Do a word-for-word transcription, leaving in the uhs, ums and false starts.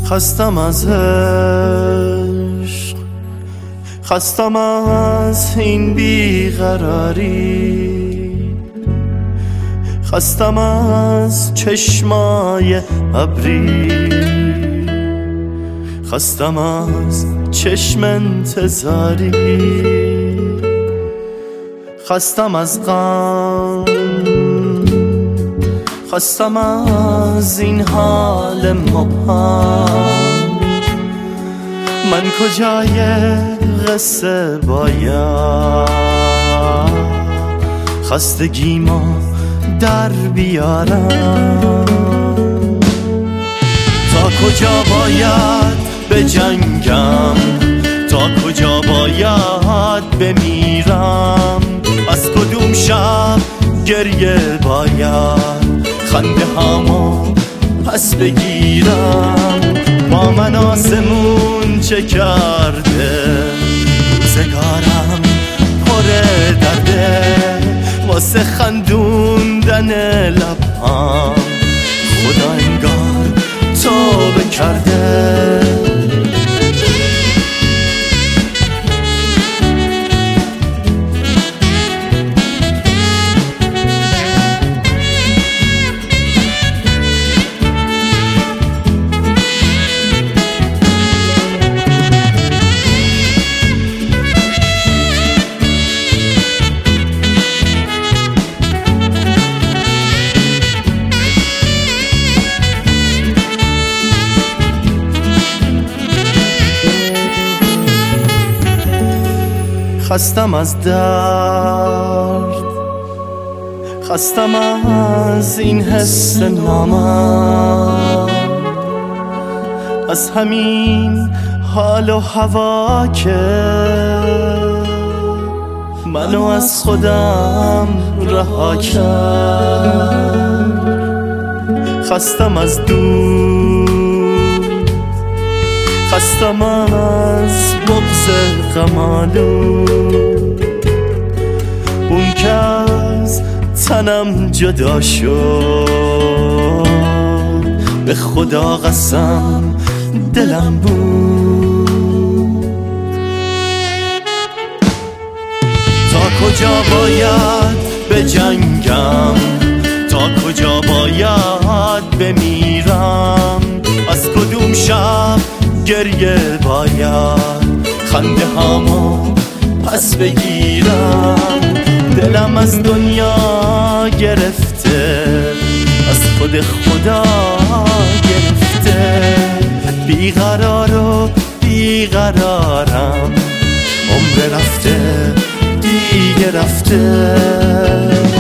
خستم از عشق، خستم از این بیقراری، خستم از چشمای ابری، خستم از چشم انتظاری، خستم از غم، خستم از این حال مبهم. من کجای قصه باید خستگیمو در بیارم؟ تا کجا باید بجنگم؟ تا کجا باید بمیرم؟ از کدوم شب گریه باید خنده همو پس بگیرم؟ با من آسمون چه کرده؟ روزگارم پر درده واسه خندوندن لبام. خدا انگار توبه کرده. خستم از درد، خستم از این حس نامرد، از همین حال و هوا که منو از خودم رها کرد. خستم از دور، خستم از بغض غم‌آلود، اون که از تنم جدا شد. به خدا قسم دلم بود. تا کجا باید بجنگم؟ تا کجا باید بمیرم؟ از کدوم شب گریه باید خنده هامو پس بگیرم؟ دلم از دنیا گرفته، از خود خدا گرفته. بیقرار و بیقرارم، عمر رفته دیگه رفته.